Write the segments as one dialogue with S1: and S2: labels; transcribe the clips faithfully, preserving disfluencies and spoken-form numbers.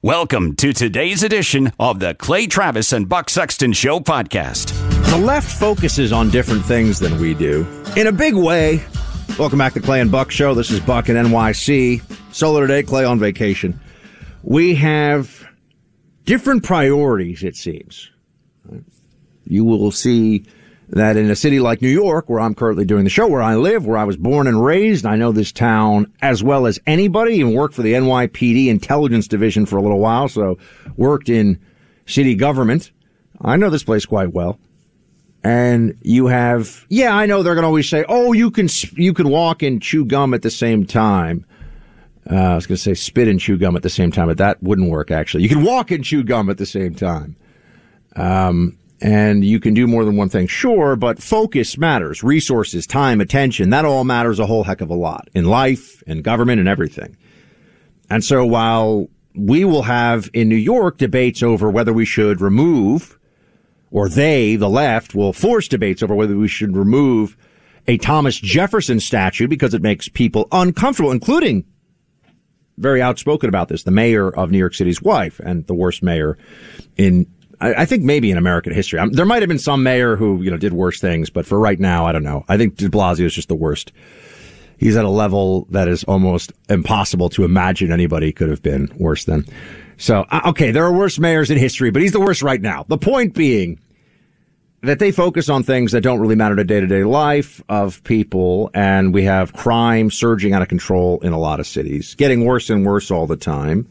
S1: Welcome to today's edition of the Clay Travis and Buck Sexton Show podcast.
S2: The left focuses on different things than we do in a big way. Welcome back to Clay and Buck Show. This is Buck in N Y C. Solo today, Clay on vacation. We have different priorities, it seems. You will see that in a city like New York, where I'm currently doing the show, where I live, where I was born and raised, I know this town as well as anybody, even worked for the N Y P D Intelligence Division for a little while, so worked in city government. I know this place quite well. And you have, yeah, I know they're going to always say, oh, you can you can walk and chew gum at the same time. Uh, I was going to say spit and chew gum at the same time, but that wouldn't work, actually. You can walk and chew gum at the same time. Um... And you can do more than one thing, sure, but focus matters. Resources, time, attention, that all matters a whole heck of a lot in life, in government, and everything. And so while we will have in New York debates over whether we should remove, or they, the left, will force debates over whether we should remove a Thomas Jefferson statue because it makes people uncomfortable, including very outspoken about this, the mayor of New York City's wife and the worst mayor in I think maybe in American history. There might have been some mayor who, you know, did worse things, but for right now, I don't know. I think de Blasio is just the worst. He's at a level that is almost impossible to imagine anybody could have been worse than. So, okay, there are worse mayors in history, but he's the worst right now. The point being that they focus on things that don't really matter to day-to-day life of people, and we have crime surging out of control in a lot of cities, getting worse and worse all the time.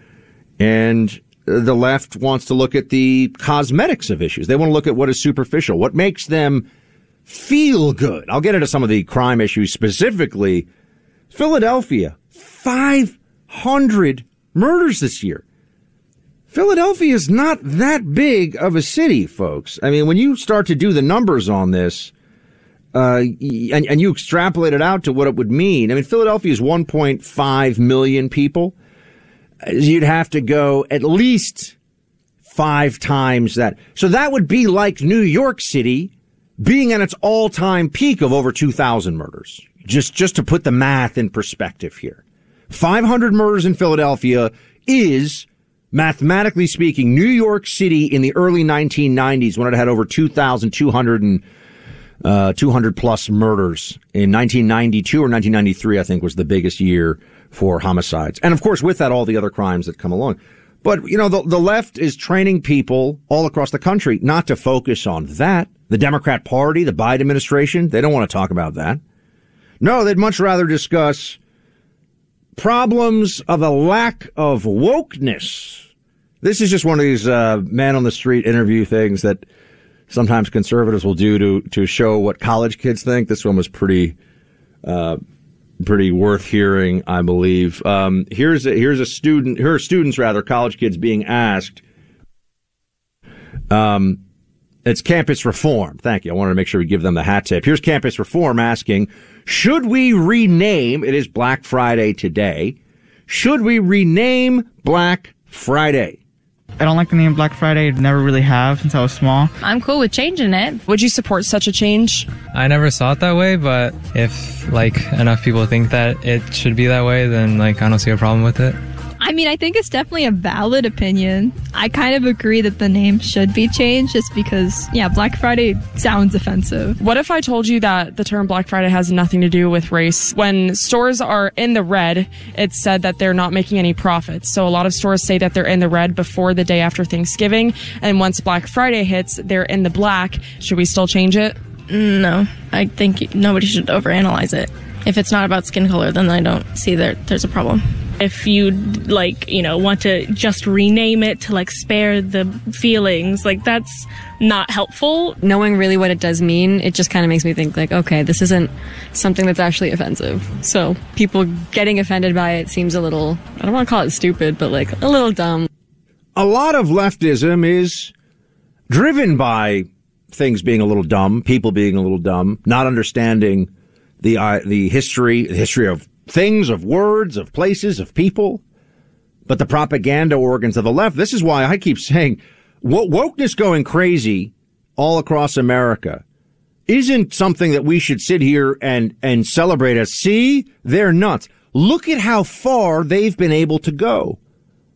S2: And the left wants to look at the cosmetics of issues. They want to look at what is superficial, what makes them feel good. I'll get into some of the crime issues specifically. Philadelphia, five hundred murders this year. Philadelphia is not that big of a city, folks. I mean, when you start to do the numbers on this, uh, and, and you extrapolate it out to what it would mean, I mean, Philadelphia is one point five million people. You'd have to go at least five times that. So that would be like New York City being at its all-time peak of over two thousand murders. Just, just to put the math in perspective here. five hundred murders in Philadelphia is, mathematically speaking, New York City in the early nineteen nineties when it had over two thousand two hundred and uh, two hundred plus murders. In nineteen ninety-two or nineteen ninety-three, I think, was the biggest year for homicides. And of course, with that, all the other crimes that come along. But, you know, the, the left is training people all across the country not to focus on that. The Democrat Party, the Biden administration, they don't want to talk about that. No, they'd much rather discuss problems of a lack of wokeness. This is just one of these uh, man on the street interview things that sometimes conservatives will do to, to show what college kids think. This one was pretty, uh, pretty worth hearing, I believe. Um, here's a, here's a student, here are students rather, college kids being asked. Um, it's campus reform. Thank you. I wanted to make sure we give them the hat tip. Here's campus reform asking, should we rename, it is Black Friday today, should we rename Black Friday?
S3: I don't like the name Black Friday. Never really have since I was small.
S4: I'm cool with changing it.
S5: Would you support such a change?
S6: I never saw it that way, but if like enough people think that it should be that way, then like I don't see a problem with it.
S4: I mean, I think it's definitely a valid opinion. I kind of agree that the name should be changed just because, yeah, Black Friday sounds offensive.
S5: What if I told you that the term Black Friday has nothing to do with race? When stores are in the red, it's said that they're not making any profits. So a lot of stores say that they're in the red before the day after Thanksgiving. And once Black Friday hits, they're in the black. Should we still change it?
S7: No, I think nobody should overanalyze it. If it's not about skin color, then I don't see that there's a problem.
S8: If you, like, you know, want to just rename it to, like, spare the feelings, like, that's not helpful.
S9: Knowing really what it does mean, it just kind of makes me think, like, okay, this isn't something that's actually offensive. So people getting offended by it seems a little, I don't want to call it stupid, but, like, a little dumb.
S2: A lot of leftism is driven by things being a little dumb, people being a little dumb, not understanding the uh, the history, the history of things, of words, of places, of people. But the propaganda organs of the left, this is why I keep saying wokeness going crazy all across America isn't something that we should sit here and, and celebrate as, see, they're nuts. Look at how far they've been able to go.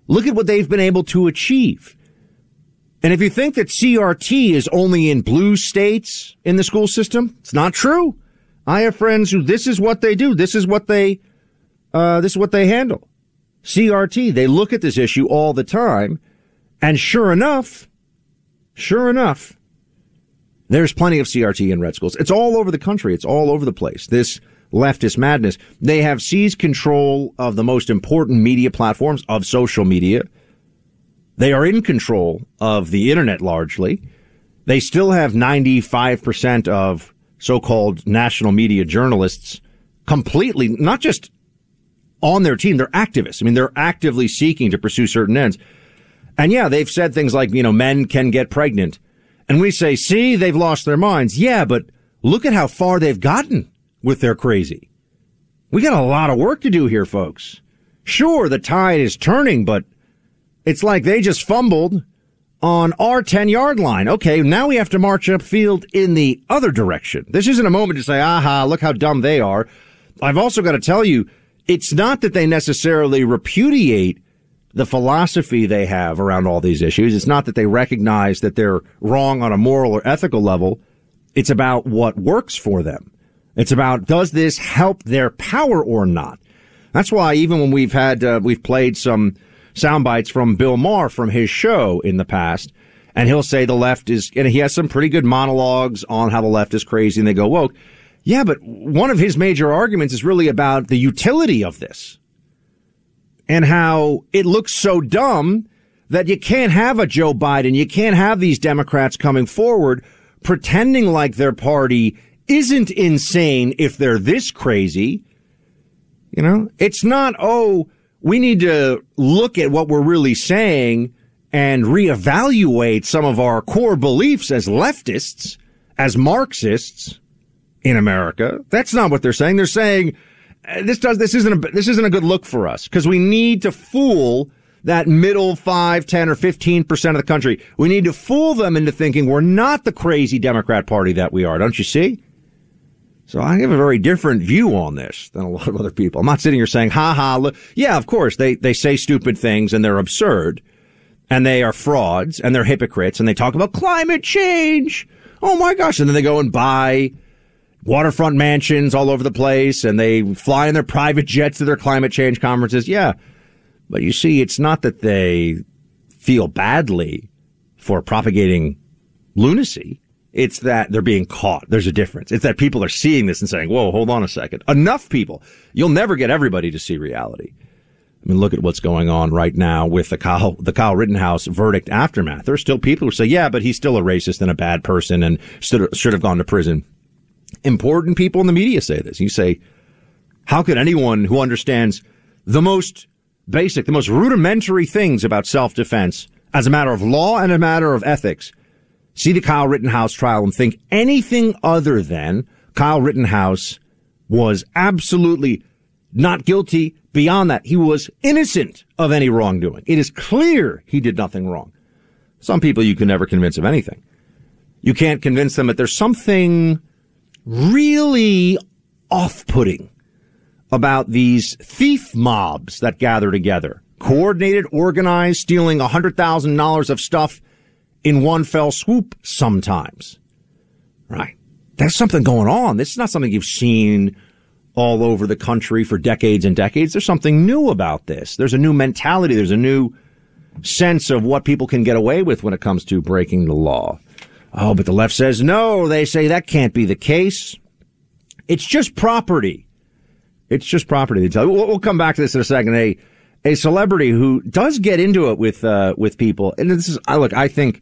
S2: Look at what they've been able to achieve. And if you think that C R T is only in blue states in the school system, it's not true. I have friends who this is what they do. This is what they, uh, this is what they handle. C R T, they look at this issue all the time. And sure enough, sure enough, there's plenty of C R T in red schools. It's all over the country. It's all over the place. This leftist madness. They have seized control of the most important media platforms, of social media. They are in control of the internet largely. They still have ninety-five percent of so-called national media journalists completely, not just on their team, they're activists. I mean, they're actively seeking to pursue certain ends. And yeah, they've said things like, you know, men can get pregnant. And we say, see, they've lost their minds. Yeah, but look at how far they've gotten with their crazy. We got a lot of work to do here, folks. Sure, the tide is turning, but it's like they just fumbled on our ten-yard line. Okay, now we have to march upfield in the other direction. This isn't a moment to say, aha, look how dumb they are. I've also got to tell you, it's not that they necessarily repudiate the philosophy they have around all these issues. It's not that they recognize that they're wrong on a moral or ethical level. It's about what works for them. It's about, does this help their power or not? That's why even when we've had, uh, we've played some sound bites from Bill Maher from his show in the past, and he'll say the left is, and he has some pretty good monologues on how the left is crazy and they go woke. Yeah, but one of his major arguments is really about the utility of this and how it looks so dumb that you can't have a Joe Biden, you can't have these Democrats coming forward pretending like their party isn't insane if they're this crazy. You know, it's not, oh, we need to look at what we're really saying and reevaluate some of our core beliefs as leftists, as Marxists in America. That's not what they're saying. They're saying this does this isn't a, this isn't a good look for us because we need to fool that middle five, ten, or fifteen percent of the country. We need to fool them into thinking we're not the crazy Democrat Party that we are. Don't you see? So I have a very different view on this than a lot of other people. I'm not sitting here saying, ha ha, look. Yeah, of course, they, they say stupid things and they're absurd and they are frauds and they're hypocrites and they talk about climate change. Oh my gosh. And then they go and buy waterfront mansions all over the place and they fly in their private jets to their climate change conferences. Yeah. But you see, it's not that they feel badly for propagating lunacy. It's that they're being caught. There's a difference. It's that people are seeing this and saying, whoa, hold on a second. Enough people. You'll never get everybody to see reality. I mean, look at what's going on right now with the Kyle, the Kyle Rittenhouse verdict aftermath. There are still people who say, yeah, but he's still a racist and a bad person and should, should have gone to prison. Important people in the media say this. You say, how could anyone who understands the most basic, the most rudimentary things about self-defense as a matter of law and a matter of ethics see the Kyle Rittenhouse trial and think anything other than Kyle Rittenhouse was absolutely not guilty? Beyond that, he was innocent of any wrongdoing. It is clear he did nothing wrong. Some people you can never convince of anything. You can't convince them that there's something really off-putting about these thief mobs that gather together, coordinated, organized, stealing one hundred thousand dollars of stuff in one fell swoop sometimes. Right. There's something going on. This is not something you've seen all over the country for decades and decades. There's something new about this. There's a new mentality. There's a new sense of what people can get away with when it comes to breaking the law. Oh, but the left says no. They say that can't be the case. It's just property. It's just property. They tell you. We'll, we'll come back to this in a second. A a celebrity who does get into it with uh, with people, and this is I look. I think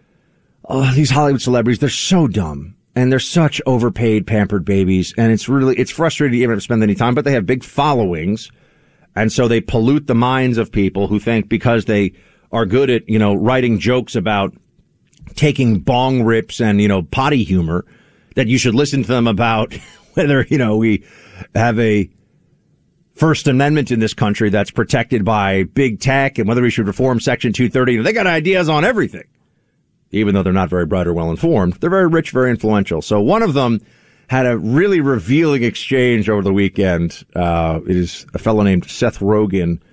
S2: oh, these Hollywood celebrities, they're so dumb and they're such overpaid, pampered babies, and it's really it's frustrating to even have to spend any time. But they have big followings, and so they pollute the minds of people who think because they are good at you know writing jokes about taking bong rips and you know potty humor that you should listen to them about whether you know we have a First Amendment in this country that's protected by big tech and whether we should reform Section two thirty. They got ideas on everything, even though they're not very bright or well informed. They're very rich, very influential. So one of them had a really revealing exchange over the weekend. Uh, it is a fellow named Seth Rogen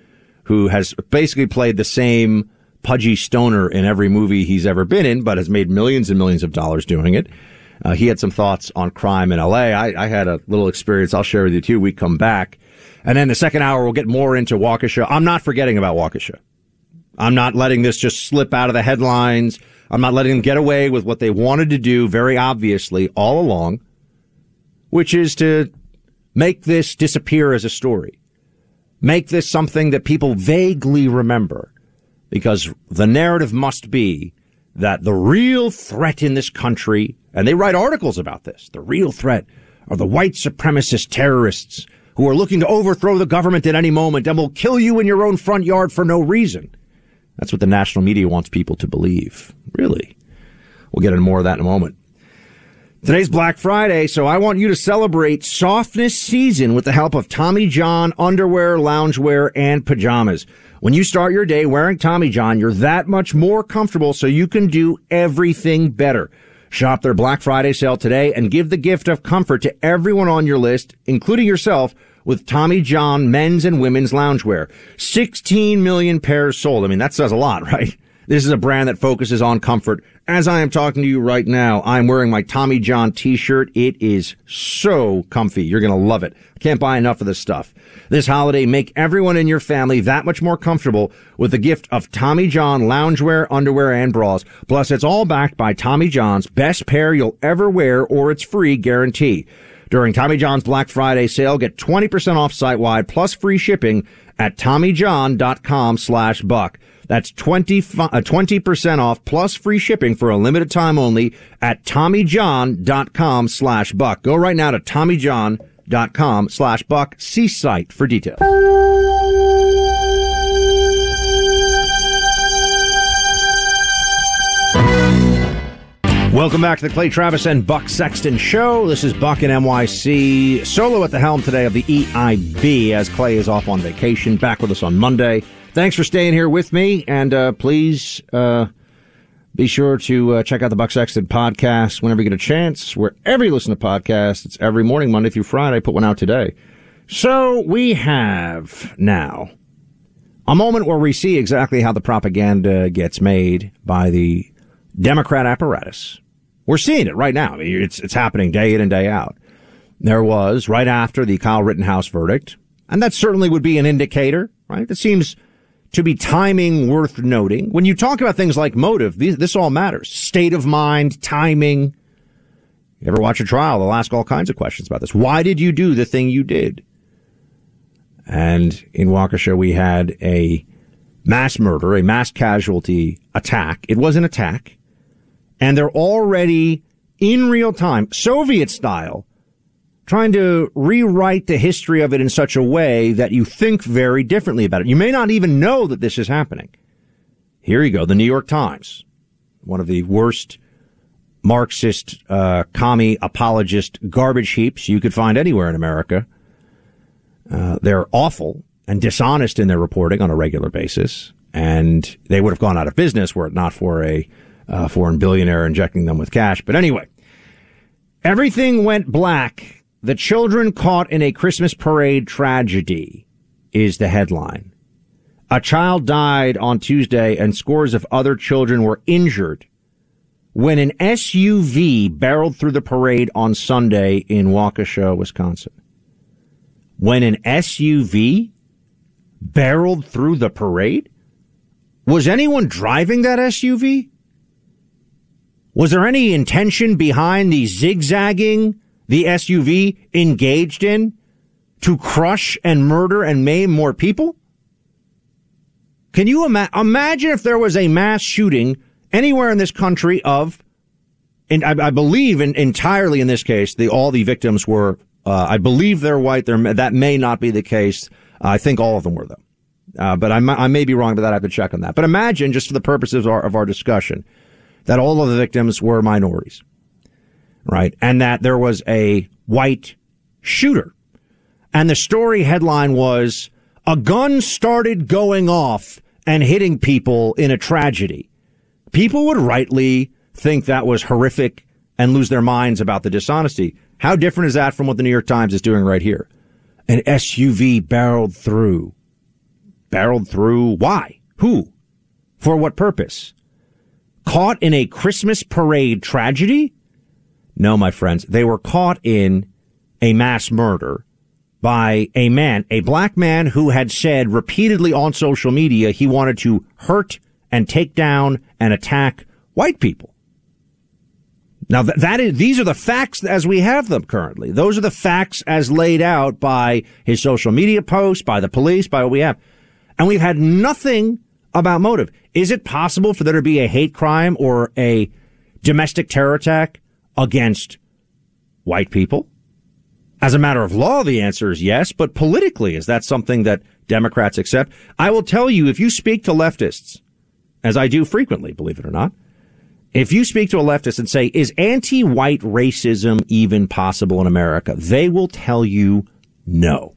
S2: who has basically played the same pudgy stoner in every movie he's ever been in, but has made millions and millions of dollars doing it. Uh, he had some thoughts on crime in L A. I, I had a little experience I'll share with you, too. We come back. And then the second hour, we'll get more into Waukesha. I'm not forgetting about Waukesha. I'm not letting this just slip out of the headlines. I'm not letting them get away with what they wanted to do very obviously all along, which is to make this disappear as a story. Make this something that people vaguely remember, because the narrative must be that the real threat in this country, and they write articles about this, the real threat are the white supremacist terrorists who are looking to overthrow the government at any moment and will kill you in your own front yard for no reason. That's what the national media wants people to believe. Really. We'll get into more of that in a moment. Today's Black Friday, so I want you to celebrate softness season with the help of Tommy John underwear, loungewear, and pajamas. When you start your day wearing Tommy John, you're that much more comfortable, so you can do everything better. Shop their Black Friday sale today and give the gift of comfort to everyone on your list, including yourself, with Tommy John men's and women's loungewear. sixteen million pairs sold. I mean, that says a lot, right? This is a brand that focuses on comfort. As I am talking to you right now, I'm wearing my Tommy John t-shirt. It is so comfy. You're going to love it. I can't buy enough of this stuff. This holiday, make everyone in your family that much more comfortable with the gift of Tommy John loungewear, underwear, and bras. Plus, it's all backed by Tommy John's best pair you'll ever wear, or it's free guarantee. During Tommy John's Black Friday sale, get twenty percent off site-wide plus free shipping at TommyJohn.com slash buck. That's twenty percent off plus free shipping for a limited time only at TommyJohn.com slash buck. Go right now to TommyJohn.com slash buck. See site for details. Welcome back to the Clay Travis and Buck Sexton Show. This is Buck and N Y C. Solo at the helm today of the E I B as Clay is off on vacation. Back with us on Monday. Thanks for staying here with me. And uh, please uh, be sure to uh, check out the Buck Sexton podcast whenever you get a chance. Wherever you listen to podcasts, it's every morning, Monday through Friday. I put one out today. So we have now a moment where we see exactly how the propaganda gets made by the Democrat apparatus. We're seeing it right now. I mean, it's it's happening day in and day out. There was, right after the Kyle Rittenhouse verdict, and that certainly would be an indicator, right? It seems to be timing worth noting. When you talk about things like motive, these, this all matters. State of mind, timing. You ever watch a trial, they'll ask all kinds of questions about this. Why did you do the thing you did? And in Waukesha, we had a mass murder, a mass casualty attack. It was an attack. And they're already, in real time, Soviet style, trying to rewrite the history of it in such a way that you think very differently about it. You may not even know that this is happening. Here you go. The New York Times, one of the worst Marxist, uh, commie apologist garbage heaps you could find anywhere in America. Uh, they're awful and dishonest in their reporting on a regular basis. And they would have gone out of business were it not for a uh, foreign billionaire injecting them with cash. But anyway, everything went black. The children caught in a Christmas parade tragedy is the headline. A child died on Tuesday and scores of other children were injured when an S U V barreled through the parade on Sunday in Waukesha, Wisconsin. When an S U V barreled through the parade? Was anyone driving that S U V? Was there any intention behind the zigzagging the S U V engaged in to crush and murder and maim more people? Can you ima- imagine if there was a mass shooting anywhere in this country of, and I, I believe in, entirely in this case, the, all the victims were, uh, I believe they're white. They're, that may not be the case. Uh, I think all of them were, though. Uh, but I, I may be wrong, but that I have to check on that. But imagine, just for the purposes of our, of our discussion, that all of the victims were minorities, right? And that there was a white shooter. And the story headline was, a gun started going off and hitting people in a tragedy. People would rightly think that was horrific and lose their minds about the dishonesty. How different is that from what the New York Times is doing right here? An S U V barreled through. barreled through. Why? Who? For what purpose? Caught in a Christmas parade tragedy? No, my friends. They were caught in a mass murder by a man, a black man who had said repeatedly on social media he wanted to hurt and take down and attack white people. Now, th- that is, these are the facts as we have them currently. Those are the facts as laid out by his social media posts, by the police, by what we have. And we've had nothing about motive. Is it possible for there to be a hate crime or a domestic terror attack against white people? As a matter of law, the answer is yes, but politically, is that something that Democrats accept? I will tell you, if you speak to leftists, as I do frequently, believe it or not, if you speak to a leftist and say, is anti-white racism even possible in America? They will tell you no.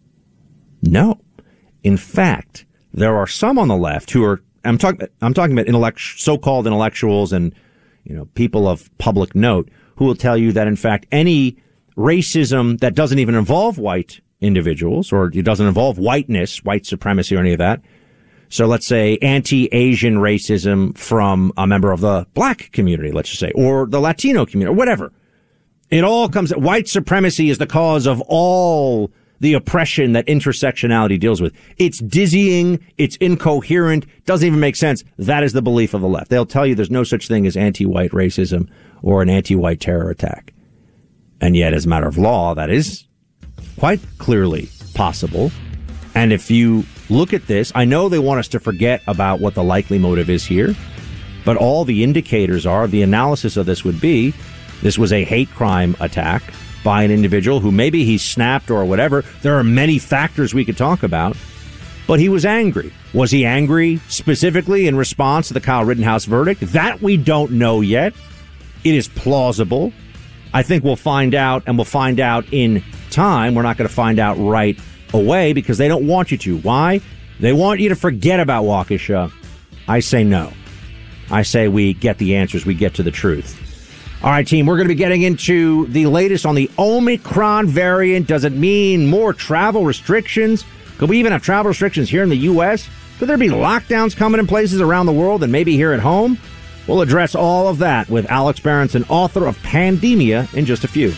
S2: No. In fact, there are some on the left who are, I'm talking, I'm talking about intellect, so-called intellectuals and, you know, people of public note who will tell you that, in fact, any racism that doesn't even involve white individuals, or it doesn't involve whiteness, white supremacy or any of that. So let's say anti-Asian racism from a member of the black community, let's just say, or the Latino community, or whatever. It all comes, white supremacy is the cause of all the oppression that intersectionality deals with. It's dizzying, it's incoherent, doesn't even make sense. That is the belief of the left. They'll tell you there's no such thing as anti-white racism or an anti-white terror attack. And yet, as a matter of law, that is quite clearly possible. And if you look at this, I know they want us to forget about what the likely motive is here, but all the indicators are, the analysis of this would be, this was a hate crime attack by an individual who maybe he snapped or whatever. There are many factors we could talk about, but he was angry. Was he angry specifically in response to the Kyle Rittenhouse verdict? That we don't know yet. It is plausible. I think we'll find out, and we'll find out in time. We're not going to find out right away because they don't want you to. Why? They want you to forget about Waukesha. I say no. I say we get the answers. We get to the truth. All right, team, we're going to be getting into the latest on the Omicron variant. Does it mean more travel restrictions? Could we even have travel restrictions here in the U S? Could there be lockdowns coming in places around the world and maybe here at home? We'll address all of that with Alex Berenson, author of Pandemia, in just a few.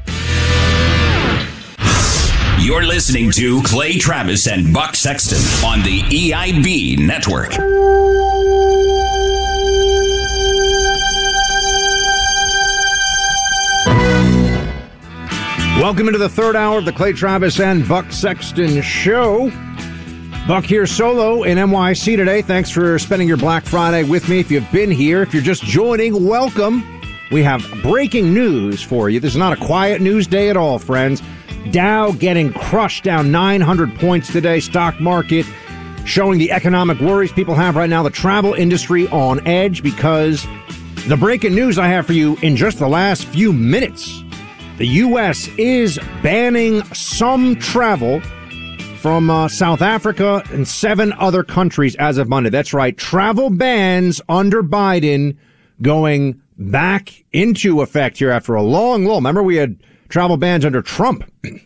S1: You're listening to Clay Travis and Buck Sexton on the E I B Network.
S2: Welcome into the third hour of the Clay Travis and Buck Sexton Show. Buck here solo in N Y C today. Thanks for spending your Black Friday with me. If you've been here, if you're just joining, welcome. We have breaking news for you. This is not a quiet news day at all, friends. Dow getting crushed, down nine hundred points today. Stock market showing the economic worries people have right now. The travel industry on edge because the breaking news I have for you in just the last few minutes. The U S is banning some travel from uh, South Africa and seven other countries as of Monday. That's right. Travel bans under Biden going back into effect here after a long lull. Remember, we had travel bans under Trump.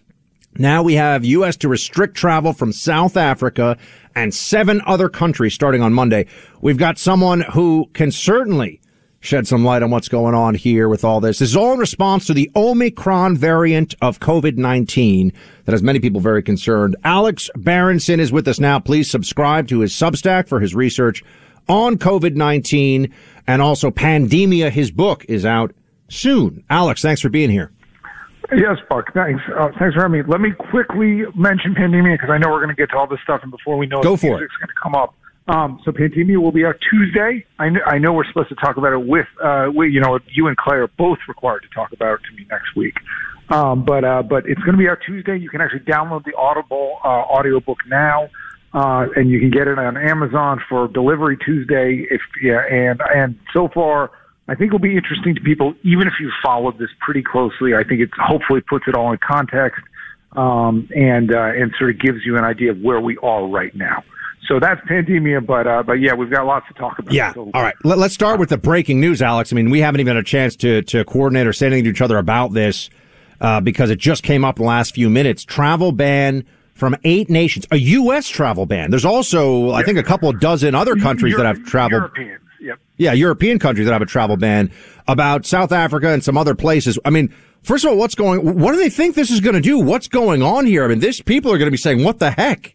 S2: Now we have U S to restrict travel from South Africa and seven other countries starting on Monday. We've got someone who can certainly shed some light on what's going on here with all this. This is all in response to the Omicron variant of COVID nineteen that has many people very concerned. Alex Berenson is with us now. Please subscribe to his Substack for his research on COVID nineteen, and also Pandemia. His book is out soon. Alex, thanks for being here.
S10: Yes, Buck. Thanks. Uh, thanks for having me. Let me quickly mention Pandemia because I know we're going to get to all this stuff, and before we know
S2: Go
S10: it,
S2: for
S10: music's going to come up. Um, so Pandemia will be out Tuesday. I know, I know we're supposed to talk about it with, uh, we, you know, you and Clay are both required to talk about it to me next week. Um, but, uh, but it's going to be out Tuesday. You can actually download the Audible, uh, audiobook now, uh, and you can get it on Amazon for delivery Tuesday. If, yeah, and, and so far, I think it'll be interesting to people, even if you've followed this pretty closely. I think it hopefully puts it all in context, um, and, uh, and sort of gives you an idea of where we are right now. So that's Pandemia, but uh, but yeah, we've got lots to talk about.
S2: Yeah.
S10: So,
S2: all right. Let, let's start with the breaking news, Alex. I mean, we haven't even had a chance to to coordinate or say anything to each other about this uh, because it just came up in the last few minutes. Travel ban from eight nations, a U S travel ban. There's also, I think, a couple of dozen other countries
S10: Euro-
S2: that have travel.
S10: Europeans, yep.
S2: Yeah, European countries that have a travel ban, about South Africa and some other places. I mean, first of all, what's going, what do they think this is going to do? What's going on here? I mean, this, people are going to be saying, what the heck?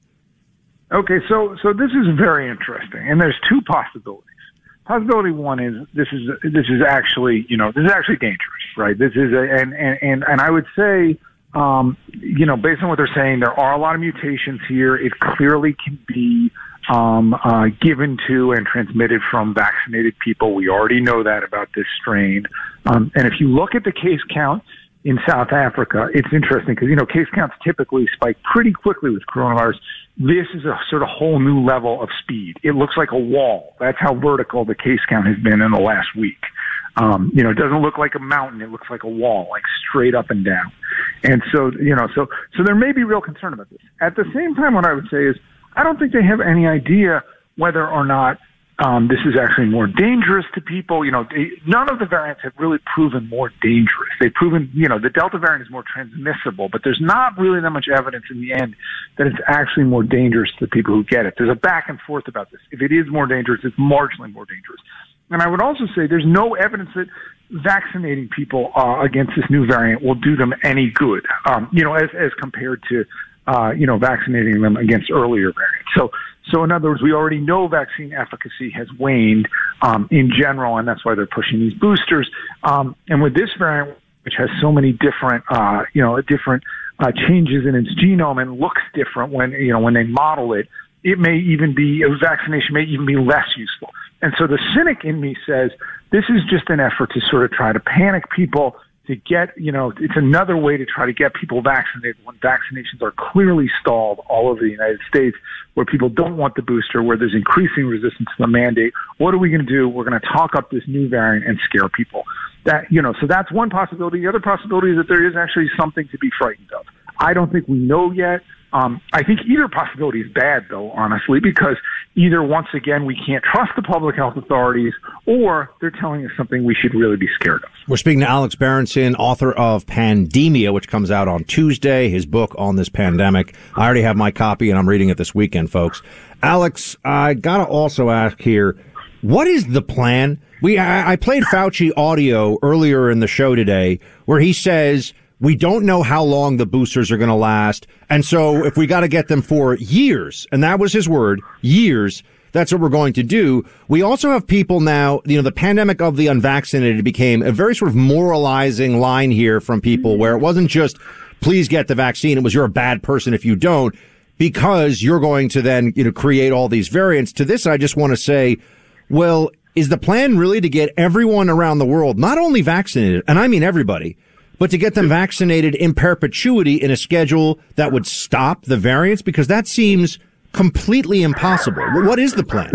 S10: Okay, so so this is very interesting, and there's two possibilities. Possibility one is this is this is actually you know this is actually dangerous, right? This is a, and and and and I would say um, you know based on what they're saying, there are a lot of mutations here. It clearly can be um, uh, given to and transmitted from vaccinated people. We already know that about this strain, um, and if you look at the case count in South Africa, it's interesting because, you know, case counts typically spike pretty quickly with coronavirus. This is a sort of whole new level of speed. It looks like a wall. That's how vertical the case count has been in the last week. Um, you know, it doesn't look like a mountain. It looks like a wall, like straight up and down. And so, you know, so, so there may be real concern about this. At the same time, what I would say is I don't think they have any idea whether or not Um, this is actually more dangerous to people. You know, they, none of the variants have really proven more dangerous. They've proven, you know, the Delta variant is more transmissible, but there's not really that much evidence in the end that it's actually more dangerous to the people who get it. There's a back and forth about this. If it is more dangerous, it's marginally more dangerous. And I would also say there's no evidence that vaccinating people uh, against this new variant will do them any good, um, you know, as, as compared to, uh, you know, vaccinating them against earlier variants. So, So in other words, we already know vaccine efficacy has waned um, in general, and that's why they're pushing these boosters. Um, and with this variant, which has so many different, uh, you know, different uh, changes in its genome and looks different when you know when they model it, it may even be vaccination may even be less useful. And so the cynic in me says this is just an effort to sort of try to panic people. To get, you know, it's another way to try to get people vaccinated when vaccinations are clearly stalled all over the United States, where people don't want the booster, where there's increasing resistance to the mandate. What are we going to do? We're going to talk up this new variant and scare people. That, you know, so that's one possibility. The other possibility is that there is actually something to be frightened of. I don't think we know yet. Um, I think either possibility is bad, though, honestly, because either, once again, we can't trust the public health authorities, or they're telling us something we should really be scared of.
S2: We're speaking to Alex Berenson, author of Pandemia, which comes out on Tuesday, his book on this pandemic. I already have my copy, and I'm reading it this weekend, folks. Alex, I got to also ask here, what is the plan? We I, I played Fauci audio earlier in the show today where he says we don't know how long the boosters are going to last. And so if we got to get them for years, and that was his word, years, that's what we're going to do. We also have people now, you know, the pandemic of the unvaccinated became a very sort of moralizing line here from people where it wasn't just, please get the vaccine. It was, you're a bad person if you don't, because you're going to then, you know, create all these variants. To this, I just want to say, well, is the plan really to get everyone around the world, not only vaccinated, and I mean everybody, but to get them vaccinated in perpetuity in a schedule that would stop the variants? Because that seems completely impossible. What is the plan?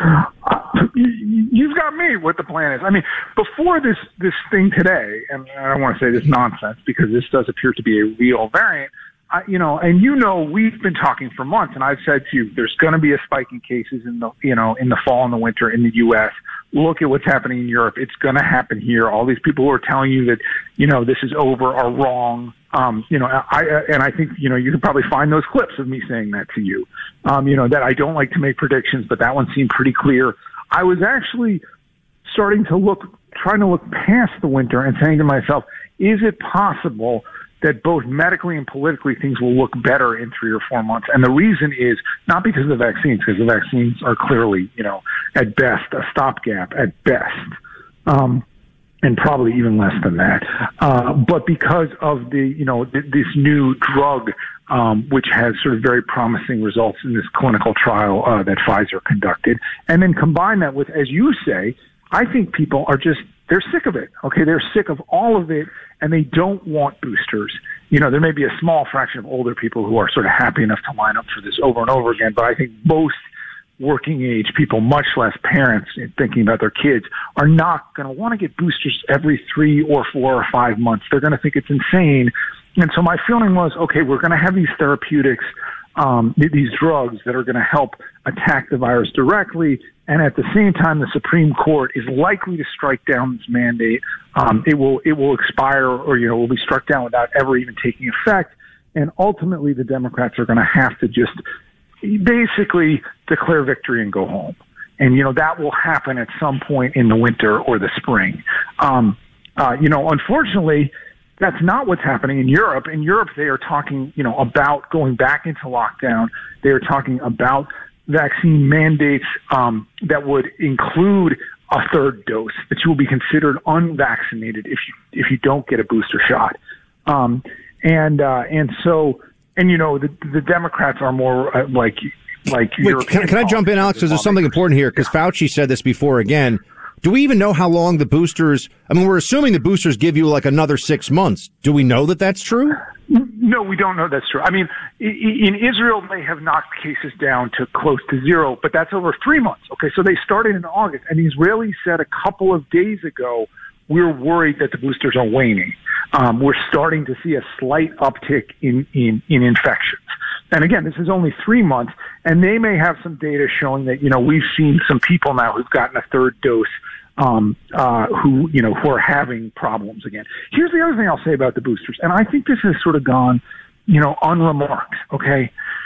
S10: Uh, you've got me what the plan is. I mean, before this, this thing today, and I don't want to say this nonsense because this does appear to be a real variant, I, you know, and you know, we've been talking for months, and I've said to you, there's going to be a spike in cases in the, you know, in the fall and the winter in the U S. Look at what's happening in Europe. It's going to happen here. All these people who are telling you that, you know, this is over are wrong. Um, you know, I, and I think, you know, you can probably find those clips of me saying that to you. Um, you know, that I don't like to make predictions, but that one seemed pretty clear. I was actually starting to look, trying to look past the winter and saying to myself, is it possible that both medically and politically things will look better in three or four months? And the reason is not because of the vaccines, because the vaccines are clearly, you know, at best a stopgap at best, um, and probably even less than that. Uh, but because of the, you know, th- this new drug, um, which has sort of very promising results in this clinical trial uh, that Pfizer conducted, and then combine that with, as you say, I think people are just, they're sick of it. Okay, they're sick of all of it, and they don't want boosters. You know, there may be a small fraction of older people who are sort of happy enough to line up for this over and over again, but I think most working age people, much less parents thinking about their kids, are not going to want to get boosters every three or four or five months. They're going to think it's insane. And so my feeling was, okay, we're going to have these therapeutics, um, these drugs that are going to help attack the virus directly. And at the same time, the Supreme Court is likely to strike down this mandate. Um, it will, it will expire, or, you know, will be struck down without ever even taking effect. And ultimately, the Democrats are going to have to just basically declare victory and go home. And, you know, that will happen at some point in the winter or the spring. Um, uh, you know, unfortunately, that's not what's happening in Europe. In Europe, they are talking, you know, about going back into lockdown. They are talking about vaccine mandates um, that would include a third dose, that you will be considered unvaccinated if you if you don't get a booster shot. Um, and uh, and so, and you know, the the Democrats are more uh, like like
S2: Wait,
S10: European.
S2: Can, can I jump in, Alex? Because there's something important here. Because Fauci said this before. Again, do we even know how long the boosters? I mean, we're assuming the boosters give you like another six months. Do we know that that's true?
S10: No, we don't know that's true. I mean, in Israel, they have knocked cases down to close to zero, but that's over three months. Okay, so they started in August, and the Israelis said a couple of days ago, we're worried that the boosters are waning. Um, we're starting to see a slight uptick in, in, in infections. And again, this is only three months, and they may have some data showing that, you know, we've seen some people now who've gotten a third dose um, uh, who, you know, who are having problems again. Here's the other thing I'll say about the boosters, and I think this has sort of gone, you know, unremarked, okay?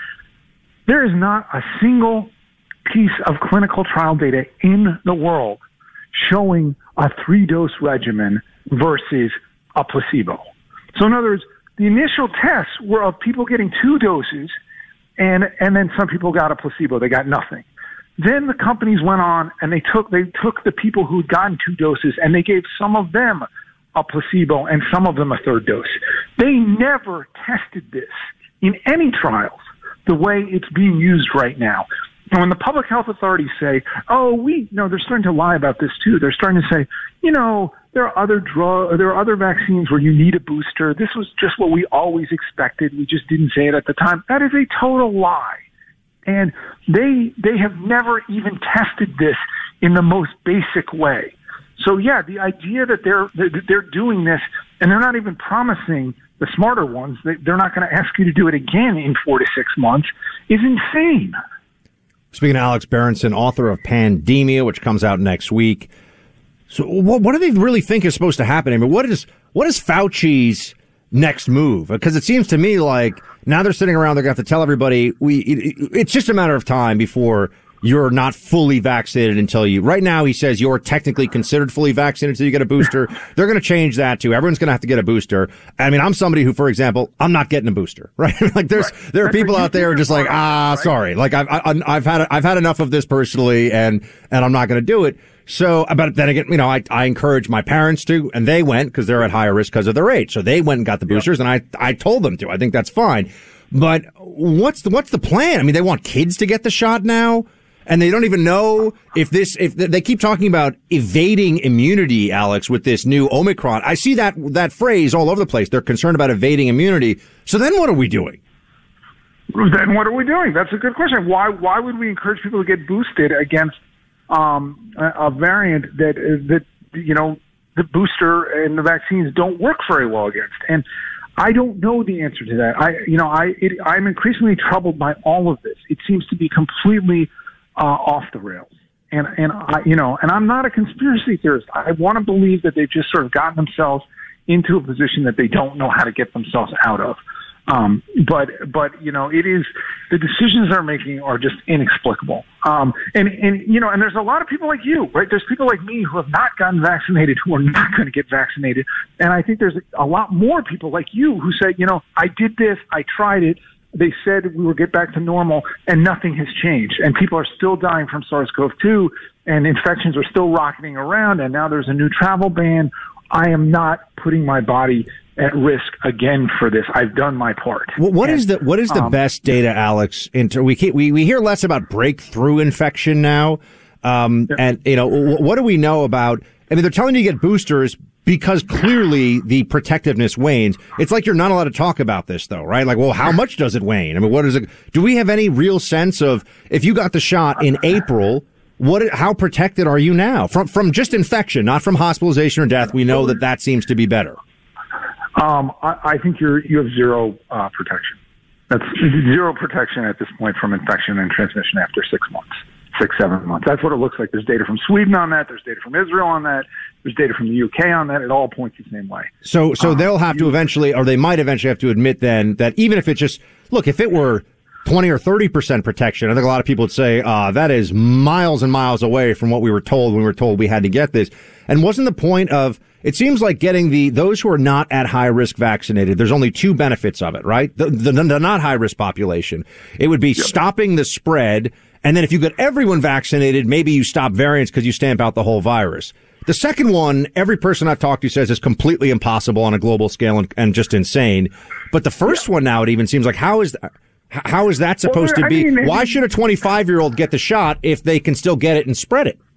S10: There is not a single piece of clinical trial data in the world showing a three-dose regimen versus a placebo. So in other words, the initial tests were of people getting two doses, and and then some people got a placebo. They got nothing. Then the companies went on and they took they took the people who'd gotten two doses and they gave some of them a placebo and some of them a third dose. They never tested this in any trials the way it's being used right now. And when the public health authorities say, oh, we, no, they're starting to lie about this too. They're starting to say, you know, there are other drug, there are other vaccines where you need a booster. This was just what we always expected. We just didn't say it at the time. That is a total lie. And they, they have never even tested this in the most basic way. So yeah, the idea that they're, that they're doing this and they're not even promising the smarter ones, they're not going to ask you to do it again in four to six months is insane.
S2: Speaking of Alex Berenson, author of Pandemia, which comes out next week. So what, what do they really think is supposed to happen? I mean, what is what is Fauci's next move? Because it seems to me like now they're sitting around, they're going to have to tell everybody, we it, it's just a matter of time before you're not fully vaccinated until you, right now he says you're technically considered fully vaccinated until you get a booster. They're going to change that too. Everyone's going to have to get a booster. I mean, I'm somebody who, for example, I'm not getting a booster, right? Like there's, right. there are That's people out there who are just like, ah, right? sorry. Like I've, I, I've had, I've had enough of this personally and, and I'm not going to do it. So, but then again, you know, I, I encourage my parents to, and they went because they're at higher risk because of their age. So they went and got the boosters yep. and I, I told them to. I think that's fine. But what's the, what's the plan? I mean, they want kids to get the shot now. And they don't even know if this, if they keep talking about evading immunity, Alex, with this new Omicron. I see that, that phrase all over the place. They're concerned about evading immunity. So then what are we doing?
S10: Then what are we doing? That's a good question. Why, why would we encourage people to get boosted against, um, a, a variant that, that, you know, the booster and the vaccines don't work very well against? And I don't know the answer to that. I, you know, I, it, I'm increasingly troubled by all of this. It seems to be completely Uh, off the rails. And, and I, you know, and I'm not a conspiracy theorist. I want to believe that they've just sort of gotten themselves into a position that they don't know how to get themselves out of. Um, but, but, you know, it is, the decisions they're making are just inexplicable. Um, and, and, you know, and there's a lot of people like you, right? There's people like me who have not gotten vaccinated, who are not going to get vaccinated. And I think there's a lot more people like you who say, you know, I did this, I tried it. They said we would get back to normal, and nothing has changed. And people are still dying from SARS-C o V two, and infections are still rocketing around, and now there's a new travel ban. I am not putting my body at risk again for this. I've done my part.
S2: Well, what
S10: and,
S2: is the what is the um, best data, Alex? Into we we we hear less about breakthrough infection now, um, yeah. and you know what do we know about? I mean, they're telling you to get boosters because clearly the protectiveness wanes. It's like you're not allowed to talk about this, though, right? Like, well, how much does it wane? I mean, what is it? Do we have any real sense of if you got the shot in April? What? How protected are you now from from just infection, not from hospitalization or death? We know that that seems to be better.
S10: Um, I, I think you're you have zero uh, protection. That's zero protection at this point from infection and transmission after six months six, seven months. That's what it looks like. There's data from Sweden on that. There's data from Israel on that. There's data from the U K on that. It all points the same way.
S2: So, so
S10: um,
S2: they'll have to eventually, or they might eventually have to admit then that even if it's just, look, if it were twenty or thirty percent protection, I think a lot of people would say, uh, that is miles and miles away from what we were told when we were told we had to get this. And wasn't the point of, it seems like getting the, those who are not at high risk vaccinated, there's only two benefits of it, right? The, the, the not high risk population. It would be yep. stopping the spread. And then if you get everyone vaccinated, maybe you stop variants because you stamp out the whole virus. The second one, every person I've talked to says is completely impossible on a global scale and, and just insane. But the first yeah. one now, it even seems like, how is that, how is that supposed well, to be? Mean, Why should a twenty-five-year-old get the shot if they can still get it and spread it?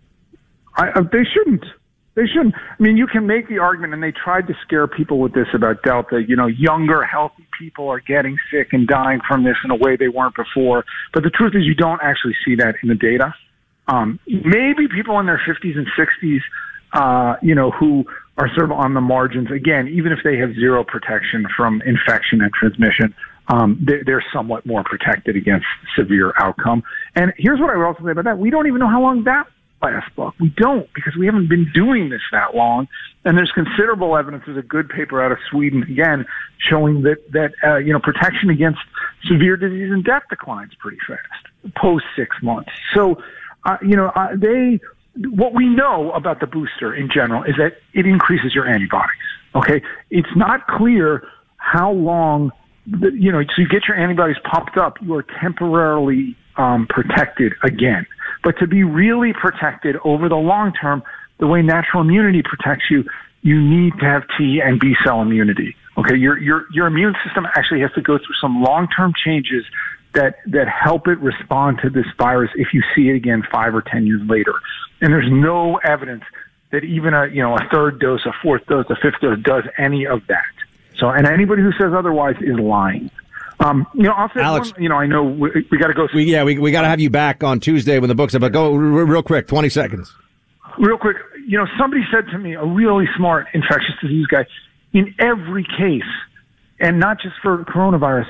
S10: I, uh, they shouldn't. They shouldn't. I mean, you can make the argument, and they tried to scare people with this about Delta. You know, younger, healthy people are getting sick and dying from this in a way they weren't before. But the truth is you don't actually see that in the data. Um, maybe people in their fifties and sixties, uh, you know, who are sort of on the margins, again, even if they have zero protection from infection and transmission, um, they're, they're somewhat more protected against severe outcome. And here's what I would also say about that. We don't even know how long that last book. We don't, because we haven't been doing this that long. And there's considerable evidence. There's a good paper out of Sweden, again, showing that, that uh, you know, protection against severe disease and death declines pretty fast, post six months. So, uh, you know, uh, they, what we know about the booster in general is that it increases your antibodies. Okay. It's not clear how long, the, you know, so you get your antibodies pumped up, you are temporarily um, protected again. But to be really protected over the long term, the way natural immunity protects you, you need to have T and B cell immunity. Okay, your your your immune system actually has to go through some long term changes that that help it respond to this virus if you see it again five or ten years later. And there's no evidence that even a you know a third dose, a fourth dose, a fifth dose does any of that. So, and anybody who says otherwise is lying. Um, you know, I'll say
S2: Alex,
S10: one, you know, I know we, we got to go.
S2: We, yeah, we we got to have you back on Tuesday when the book's up. But go r- real quick, twenty seconds.
S10: Real quick, you know, somebody said to me, a really smart infectious disease guy, in every case, and not just for coronavirus,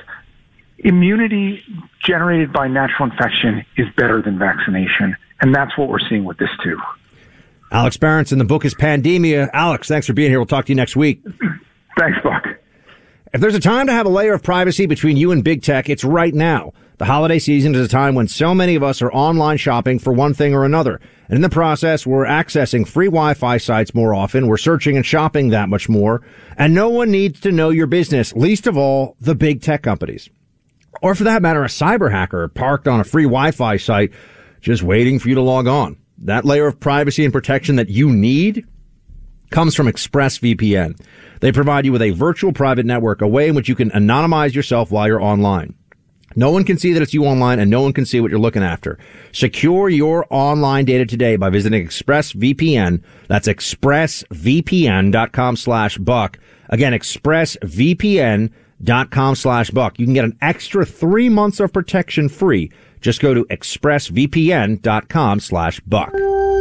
S10: immunity generated by natural infection is better than vaccination, and that's what we're seeing with this too.
S2: Alex Berenson, the book is Pandemia. Alex, thanks for being here. We'll talk to you next week.
S10: Thanks, Buck.
S2: If there's a time to have a layer of privacy between you and big tech, it's right now. The holiday season is a time when so many of us are online shopping for one thing or another. And in the process, we're accessing free Wi-Fi sites more often. We're searching and shopping that much more. And no one needs to know your business, least of all, the big tech companies. Or for that matter, a cyber hacker parked on a free Wi-Fi site just waiting for you to log on. That layer of privacy and protection that you need comes from ExpressVPN. They provide you with a virtual private network, a way in which you can anonymize yourself while you're online. No one can see that it's you online, and no one can see what you're looking after. Secure your online data today by visiting ExpressVPN. That's expressvpn.com slash buck. Again, expressvpn.com slash buck. You can get an extra three months of protection free. Just go to expressvpn.com slash buck.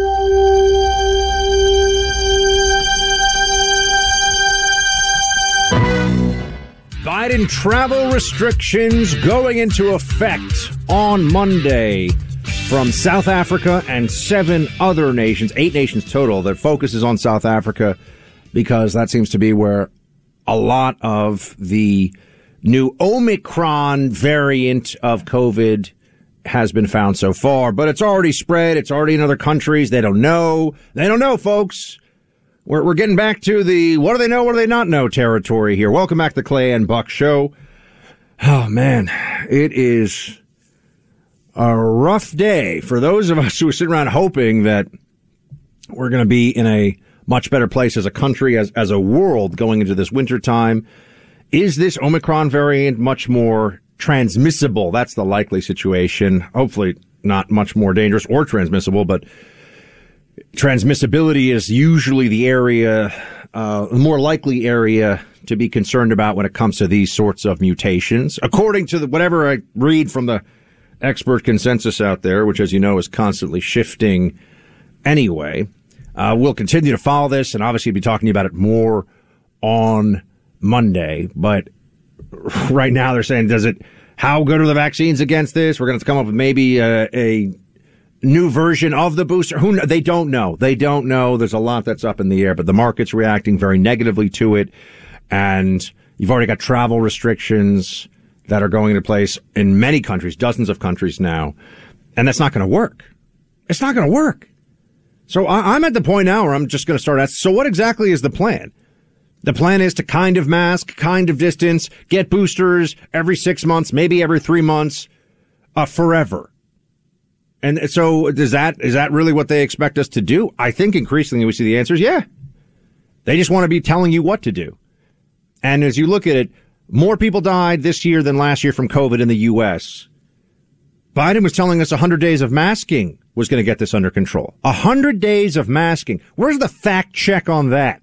S2: Biden travel restrictions going into effect on Monday from South Africa and seven other nations, eight nations total. That focuses on South Africa because that seems to be where a lot of the new Omicron variant of COVID has been found so far. But it's already spread. It's already in other countries. They don't know. They don't know, folks. We're, we're getting back to the what do they know, what do they not know territory here. Welcome back to the Clay and Buck Show. Oh, man, it is a rough day for those of us who are sitting around hoping that we're going to be in a much better place as a country, as, as a world going into this winter time. Is this Omicron variant much more transmissible? That's the likely situation. Hopefully not much more dangerous or transmissible, but transmissibility is usually the area, uh, the more likely area to be concerned about when it comes to these sorts of mutations. According to the, whatever I read from the expert consensus out there, which, as you know, is constantly shifting anyway. Uh, we'll continue to follow this and obviously be talking about it more on Monday. But right now they're saying, does it, how good are the vaccines against this? We're going to have to come up with maybe a, a new version of the booster. Who kn- they don't know. They don't know. There's a lot that's up in the air, but the market's reacting very negatively to it. And you've already got travel restrictions that are going into place in many countries, dozens of countries now. And that's not going to work. It's not going to work. So I- I'm at the point now where I'm just going to start asking, so what exactly is the plan? The plan is to kind of mask, kind of distance, get boosters every six months, maybe every three months, uh, forever. And so is that, is that really what they expect us to do? I think increasingly we see the answer is yeah. They just want to be telling you what to do. And as you look at it, more people died this year than last year from COVID in the U S. Biden was telling us one hundred days of masking was going to get this under control. one hundred days of masking. Where's the fact check on that?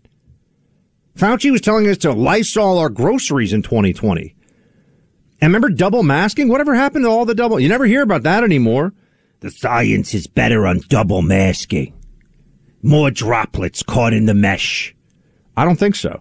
S2: Fauci was telling us to Lysol our groceries in twenty twenty. And remember double masking? Whatever happened to all the double? You never hear about that anymore. The science is better on double masking. More droplets caught in the mesh. I don't think so.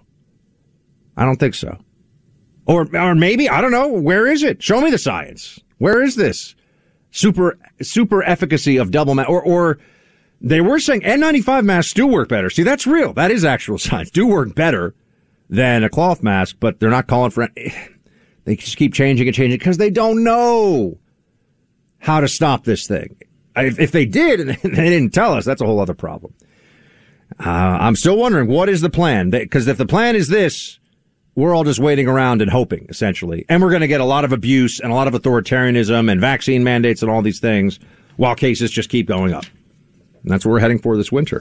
S2: I don't think so. Or, or maybe, I don't know. Where is it? Show me the science. Where is this super, super efficacy of double mask? Or, or they were saying N ninety-five masks do work better. See, that's real. That is actual science. Do work better than a cloth mask, but they're not calling for it. They just keep changing and changing because they don't know how to stop this thing. If, if they did and they didn't tell us, that's a whole other problem. Uh, I'm still wondering, what is the plan? Because if the plan is this, we're all just waiting around and hoping, essentially. And we're going to get a lot of abuse and a lot of authoritarianism and vaccine mandates and all these things while cases just keep going up. And that's what we're heading for this winter.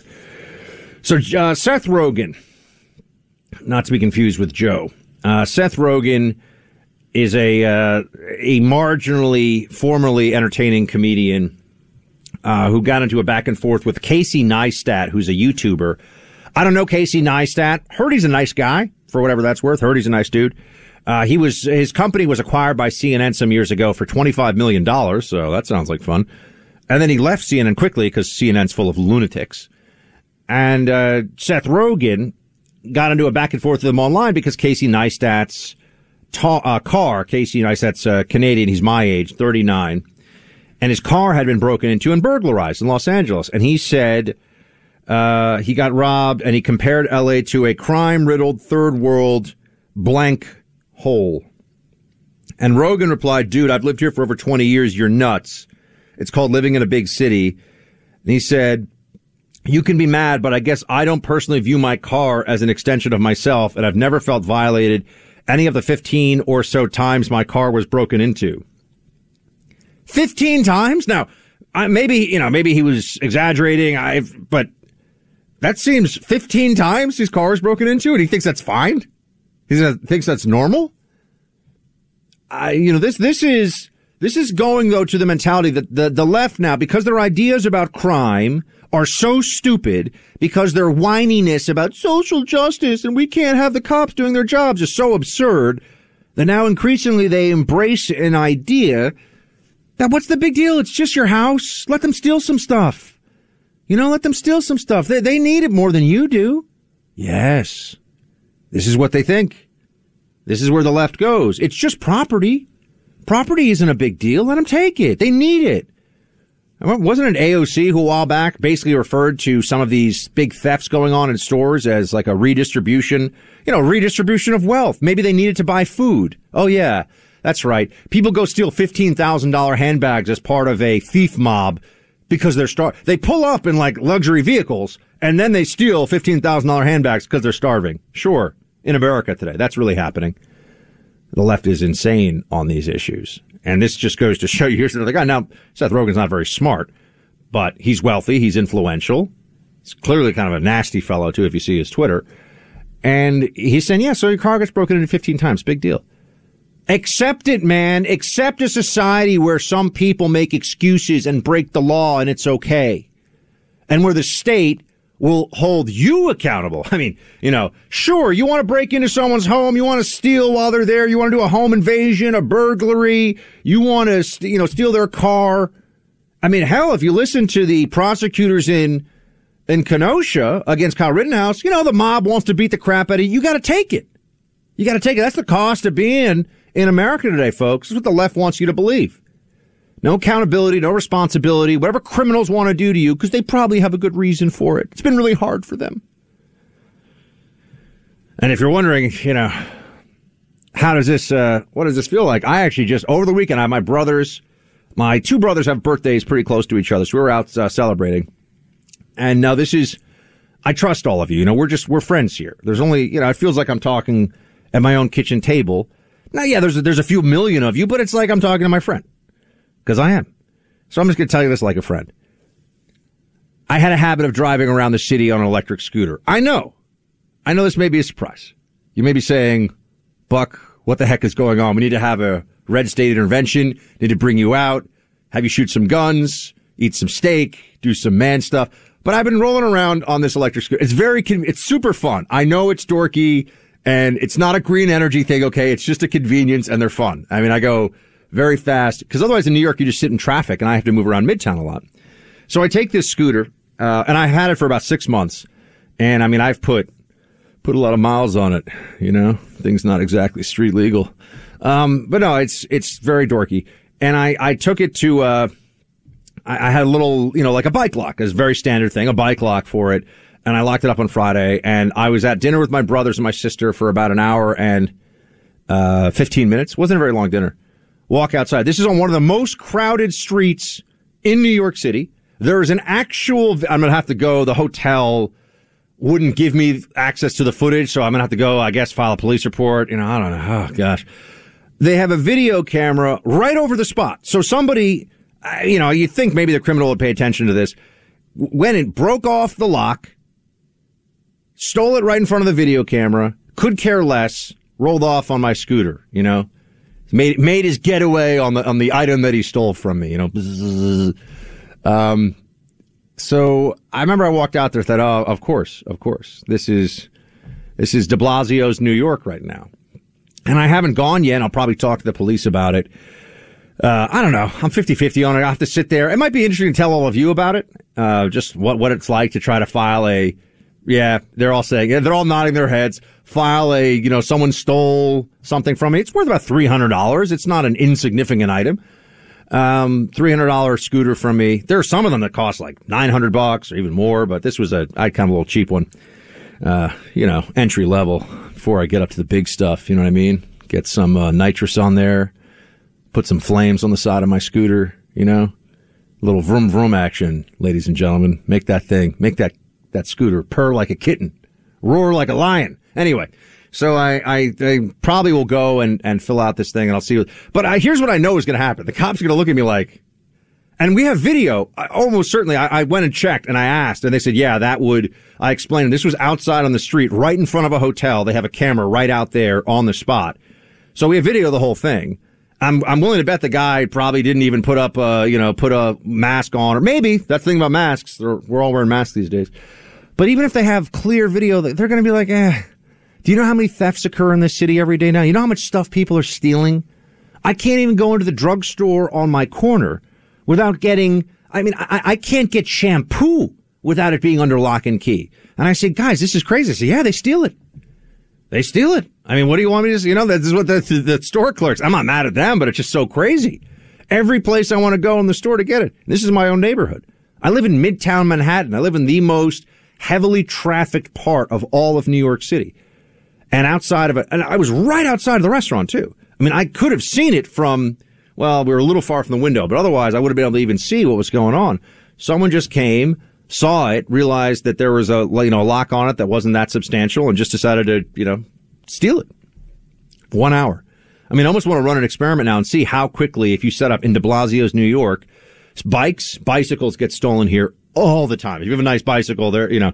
S2: So uh, Seth Rogen, not to be confused with Joe, uh, Seth Rogen is a uh, a marginally, formerly entertaining comedian uh, who got into a back and forth with Casey Neistat, who's a YouTuber. I don't know Casey Neistat. Heard he's a nice guy, for whatever that's worth. Heard he's a nice dude. Uh, he was his company was acquired by C N N some years ago for twenty-five million dollars, so that sounds like fun. And then he left C N N quickly because C N N's full of lunatics. And uh, Seth Rogen got into a back and forth with him online because Casey Neistat's ta- uh, car, Casey Neistat's uh, Canadian, he's my age, thirty-nine, and his car had been broken into and burglarized in Los Angeles. And he said uh, he got robbed, and he compared L A to a crime-riddled third world blank hole. And Rogen replied, dude, I've lived here for over twenty years. You're nuts. It's called living in a big city. And he said, you can be mad, but I guess I don't personally view my car as an extension of myself, and I've never felt violated any of the fifteen or so times my car was broken into. fifteen times? Now, I, maybe, you know, maybe he was exaggerating, I've, but that seems fifteen times his car was broken into, and he thinks that's fine? He thinks that's normal? I, you know, this, this is, this is going, though, to the mentality that the, the left now, because their ideas about crime are so stupid, because their whininess about social justice and we can't have the cops doing their jobs is so absurd, that now increasingly they embrace an idea that what's the big deal? It's just your house. Let them steal some stuff. You know, let them steal some stuff. They, they need it more than you do. Yes. This is what they think. This is where the left goes. It's just property. Property isn't a big deal. Let them take it. They need it. Wasn't it A O C who a while back basically referred to some of these big thefts going on in stores as like a redistribution, you know, redistribution of wealth? Maybe they needed to buy food. Oh, yeah, that's right. People go steal fifteen thousand dollars handbags as part of a thief mob because they're star. They pull up in like luxury vehicles and then they steal fifteen thousand dollars handbags because they're starving. Sure. In America today, that's really happening. The left is insane on these issues. And this just goes to show you, here's another guy. Now, Seth Rogen's not very smart, but he's wealthy. He's influential. He's clearly kind of a nasty fellow, too, if you see his Twitter. And he's saying, yeah, so your car gets broken into fifteen times. Big deal. Accept it, man. Accept a society where some people make excuses and break the law and it's okay. And where the state will hold you accountable. I mean, you know, sure, you want to break into someone's home, you want to steal while they're there, you want to do a home invasion, a burglary, you want to, you know, steal their car. I mean, hell, if you listen to the prosecutors in in Kenosha against Kyle Rittenhouse, you know, the mob wants to beat the crap out of you. You got to take it. You got to take it. That's the cost of being in America today, folks. This is what the left wants you to believe. No accountability, no responsibility, whatever criminals want to do to you, because they probably have a good reason for it. It's been really hard for them. And if you're wondering, you know, how does this, uh, what does this feel like? I actually just, over the weekend, I have my brothers, my two brothers have birthdays pretty close to each other, so we were out uh, celebrating. And now this is, I trust all of you. You know, we're just, we're friends here. There's only, you know, it feels like I'm talking at my own kitchen table. Now, yeah, there's a, there's a few million of you, but it's like I'm talking to my friend. Because I am. So I'm just going to tell you this like a friend. I had a habit of driving around the city on an electric scooter. I know. I know this may be a surprise. You may be saying, Buck, what the heck is going on? We need to have a red state intervention. Need to bring you out, have you shoot some guns, eat some steak, do some man stuff. But I've been rolling around on this electric scooter. It's very, it's super fun. I know it's dorky and it's not a green energy thing. Okay. It's just a convenience and they're fun. I mean, I go very fast, because otherwise in New York, you just sit in traffic and I have to move around Midtown a lot. So I take this scooter, uh, and I've had it for about six months. And I mean, I've put, put a lot of miles on it, you know, things not exactly street legal. Um, but no, it's, it's very dorky. And I, I took it to, uh, I, I had a little, you know, like a bike lock, is a very standard thing, a bike lock for it. And I locked it up on Friday, and I was at dinner with my brothers and my sister for about an hour and, uh, fifteen minutes. Wasn't a very long dinner. Walk outside. This is on one of the most crowded streets in New York City. There is an actual, I'm going to have to go, the hotel wouldn't give me access to the footage, so I'm going to have to go, I guess, file a police report. You know, I don't know. Oh, gosh. They have a video camera right over the spot. So somebody, you know, you think maybe the criminal would pay attention to this. When it broke off the lock, stole it right in front of the video camera, could care less, rolled off on my scooter, you know. Made made his getaway on the on the item that he stole from me, you know. Um, so I remember I walked out there, thought, oh, of course, of course, this is this is De Blasio's New York right now, and I haven't gone yet. I'll probably talk to the police about it. Uh, I don't know. I'm fifty-fifty on it. I have to sit there. It might be interesting to tell all of you about it. Uh, just what what it's like to try to file a. Yeah, they're all saying, yeah, they're all nodding their heads. File a, you know, someone stole something from me. It's worth about three hundred dollars. It's not an insignificant item. Um, three hundred dollars scooter from me. There are some of them that cost like nine hundred bucks or even more, but this was a, I kind of a little cheap one. Uh, you know, entry level before I get up to the big stuff. You know what I mean? Get some, uh, nitrous on there, put some flames on the side of my scooter, you know, a little vroom vroom action, ladies and gentlemen. Make that thing, make that that scooter purr like a kitten, roar like a lion. Anyway, so I, I, I probably will go and, and fill out this thing and I'll see what, but I, here's what I know is going to happen. The cops are going to look at me like, and we have video, I, almost certainly. I, I went and checked and I asked and they said, yeah, that would, I explained this was outside on the street, right in front of a hotel. They have a camera right out there on the spot. So we have video of the whole thing. I'm, I'm willing to bet the guy probably didn't even put up, uh, you know, put a mask on, or maybe that's the thing about masks. They're, we're all wearing masks these days. But even if they have clear video, they're going to be like, eh, do you know how many thefts occur in this city every day now? You know how much stuff people are stealing? I can't even go into the drugstore on my corner without getting, I mean, I, I can't get shampoo without it being under lock and key. And I say, guys, this is crazy. I say, yeah, they steal it. They steal it. I mean, what do you want me to say? You know, this is what the, the store clerks, I'm not mad at them, but it's just so crazy. Every place I want to go in the store to get it. This is my own neighborhood. I live in Midtown Manhattan. I live in the most heavily trafficked part of all of New York City. And outside of it, and I was right outside of the restaurant too. I mean, I could have seen it from, well, we were a little far from the window, but otherwise I would have been able to even see what was going on. Someone just came, saw it, realized that there was a, you know, a lock on it that wasn't that substantial and just decided to, you know, steal it. One hour. I mean, I almost want to run an experiment now and see how quickly, if you set up in De Blasio's New York, bikes, bicycles get stolen here all the time. If you have a nice bicycle there, you know,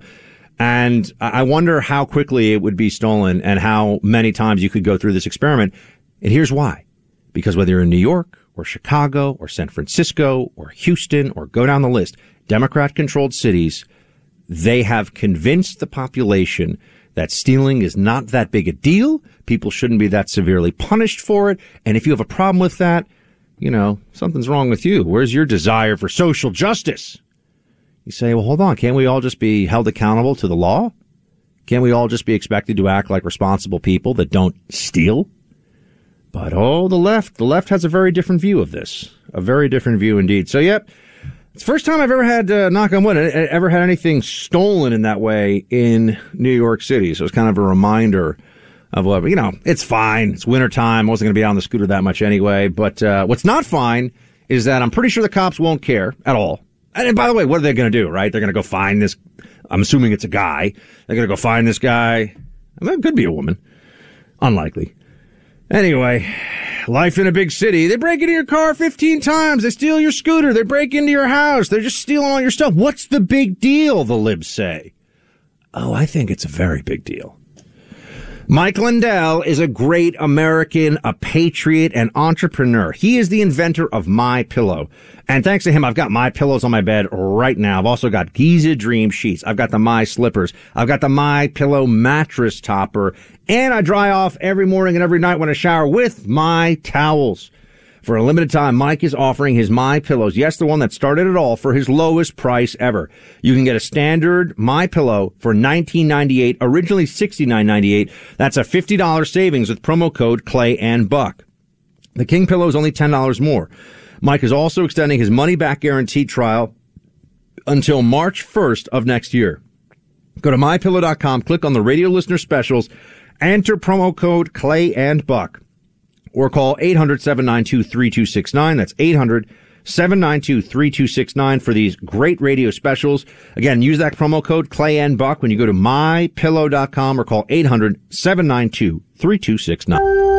S2: and I wonder how quickly it would be stolen and how many times you could go through this experiment. And here's why. Because whether you're in New York or Chicago or San Francisco or Houston or go down the list, Democrat-controlled cities, they have convinced the population that stealing is not that big a deal. People shouldn't be that severely punished for it. And if you have a problem with that, you know, something's wrong with you. Where's your desire for social justice? You say, well, hold on. Can't we all just be held accountable to the law? Can't we all just be expected to act like responsible people that don't steal? But, oh, the left, the left has a very different view of this. A very different view indeed. So, yep, it's the first time I've ever had, uh, knock on wood, ever had anything stolen in that way in New York City. So it's kind of a reminder of what, you know, it's fine. It's wintertime. I wasn't going to be out on the scooter that much anyway. But uh, what's not fine is that I'm pretty sure the cops won't care at all. And by the way, what are they going to do, right? They're going to go find this. I'm assuming it's a guy. They're going to go find this guy. I mean, it could be a woman. Unlikely. Anyway, life in a big city. They break into your car fifteen times. They steal your scooter. They break into your house. They're just stealing all your stuff. What's the big deal, the libs say? Oh, I think it's a very big deal. Mike Lindell is a great American, a patriot, and entrepreneur. He is the inventor of MyPillow. And thanks to him, I've got My Pillows on my bed right now. I've also got Giza Dream Sheets. I've got the My Slippers. I've got the MyPillow mattress topper. And I dry off every morning and every night when I shower with my towels. For a limited time, Mike is offering his My Pillows. Yes, the one that started it all, for his lowest price ever. You can get a standard My Pillow for nineteen ninety-eight dollars, originally sixty-nine ninety-eight. That's a fifty dollars savings with promo code Clay and Buck. The King Pillow is only ten dollars more. Mike is also extending his money-back guarantee trial until March first of next year. Go to my pillow dot com, click on the radio listener specials, enter promo code Clay and Buck. Or call eight hundred, seven nine two, three two six nine. That's eight hundred, seven nine two, three two six nine for these great radio specials. Again, use that promo code Clay and Buck when you go to my pillow dot com or call eight hundred, seven nine two, three two six nine.